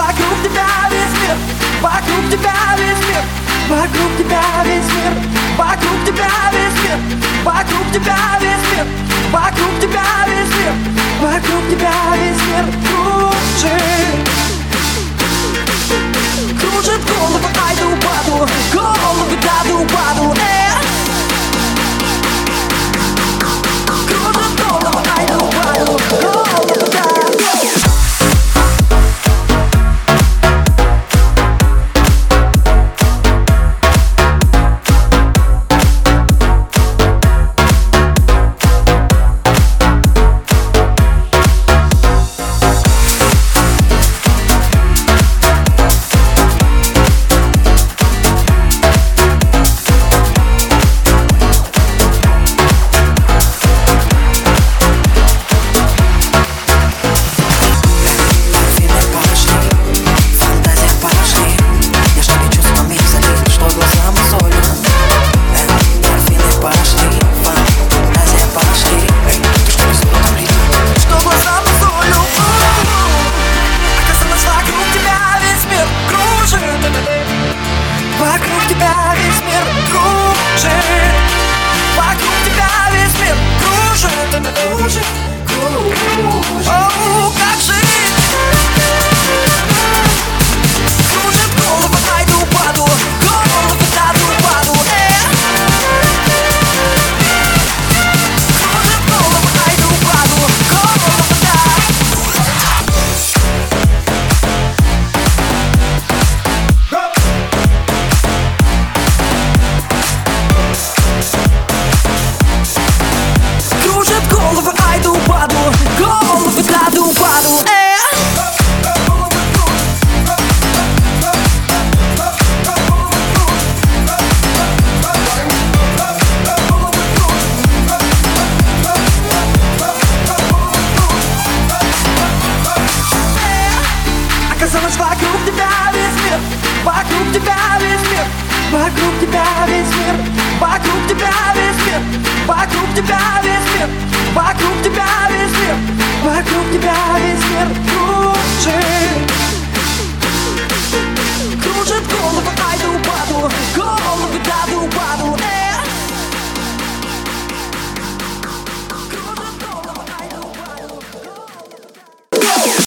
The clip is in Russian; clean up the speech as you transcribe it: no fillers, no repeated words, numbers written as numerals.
Вокруг тебя весь мир, вокруг тебя весь мир, вокруг тебя весь мир, вокруг тебя весь мир, вокруг тебя весь мир, вокруг тебя весь мир, вокруг тебя весь мир кружит. Кружит голову, айду-паду, голову даду-паду, кружит голову, айду-паду, голову даду. Вокруг тебя весь мир кружит, вокруг тебя весь мир кружит, кружит, кружит. О, как жить? Кружит голову, айду-паду, голову даду-паду, кружит голову, айду-паду, голову даду. Голову айду-паду, голову даду-паду, Оказалось, вокруг тебя весь мир, вокруг тебя весь мир, вокруг тебя весь мир, вокруг тебя весь мир, вокруг тебя.